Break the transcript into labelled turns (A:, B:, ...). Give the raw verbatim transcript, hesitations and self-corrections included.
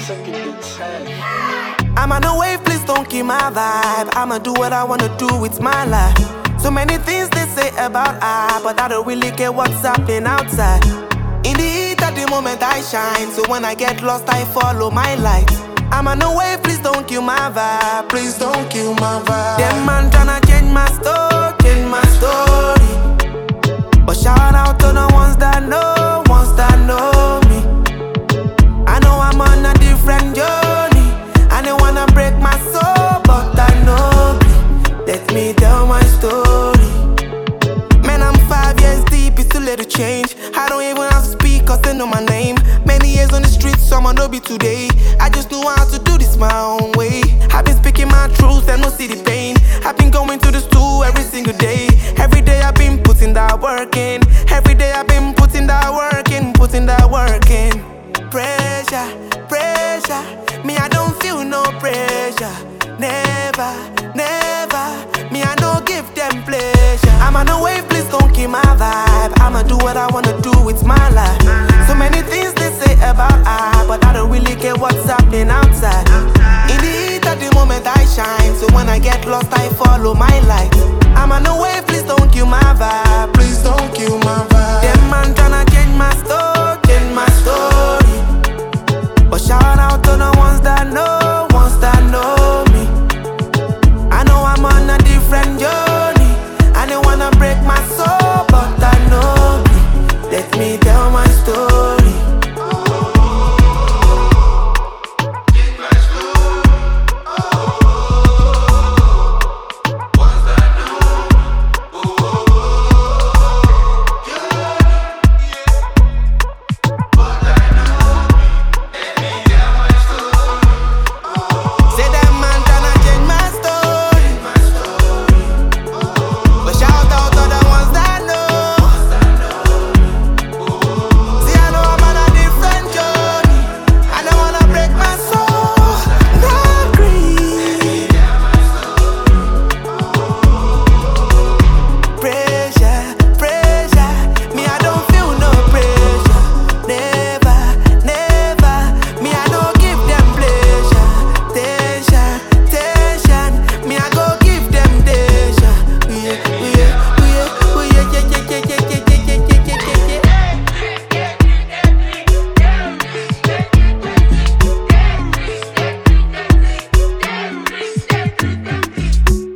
A: I'm on a wave, please don't kill my vibe. I'ma do what I wanna do with my life. So many things they say about I, but I don't really care what's happening outside. In the heat at the moment I shine, so when I get lost I follow my light. I'm on a wave, please don't kill my vibe. Please don't kill my vibe. Them man tryna change my story, change my story. But shout out to the ones that know, ones that know me. I know I'm on a different journey. I don't wanna break my soul, but I know me. Let me tell my story. Man, I'm five years deep, it's too late to change. I don't even have to speak, cause they know my name. Many years on the streets, someone know be today. I just know how to do this my own way. I've been speaking my truth and no see the pain. I've been going to the stool every single day. Every day I've been putting that work in. Every day I've been putting that work in, putting that work in. Pressure, pressure, me I don't feel no pressure. Never, never, me I don't give them pleasure. I'm on a wave, please don't kill my vibe. I'ma do what I wanna do with my life. So many things they